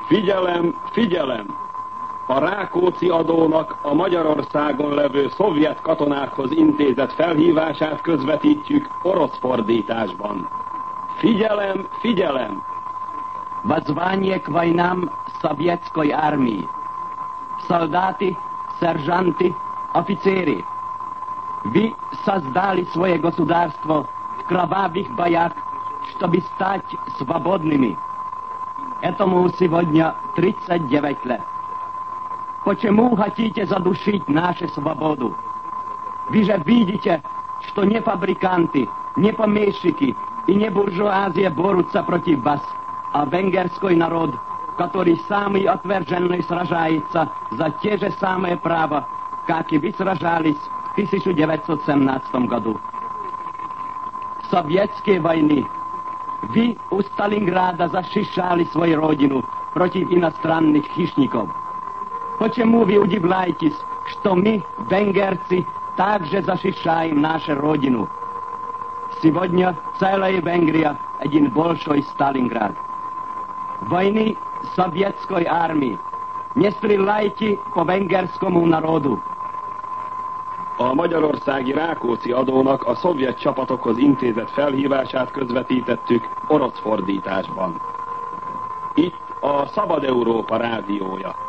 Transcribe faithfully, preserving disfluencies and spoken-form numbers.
Figyelem, figyelem! A Rákóczi adónak a Magyarországon levő szovjet katonákhoz intézett felhívását közvetítjük orosz fordításban. Figyelem, figyelem! Воззвание к войнам советской армии. Солдаты, сержанты, офицеры. Вы создали свое государство в кровавых боях, чтобы стать свободными. Этому сегодня тридцать девять лет. Почему хотите задушить нашу свободу? Вы же видите, что не фабриканты, не помещики и не буржуазия борются против вас, а венгерский народ, который самый отверженный сражается за те же самые права, как и вы сражались в тысяча девятьсот семнадцатом году. В советской войне вы у Сталинграда защищали свою родину против иностранных хищников. Почему вы удивляетесь, что мы, венгерцы, также защищаем нашу родину? Сегодня целая Венгрия — один большой Сталинград. Войны советской армии. Не стреляйте по венгерскому народу. A magyarországi Rákóczi adónak a szovjet csapatokhoz intézett felhívását közvetítettük orosz fordításban. Itt a Szabad Európa rádiója.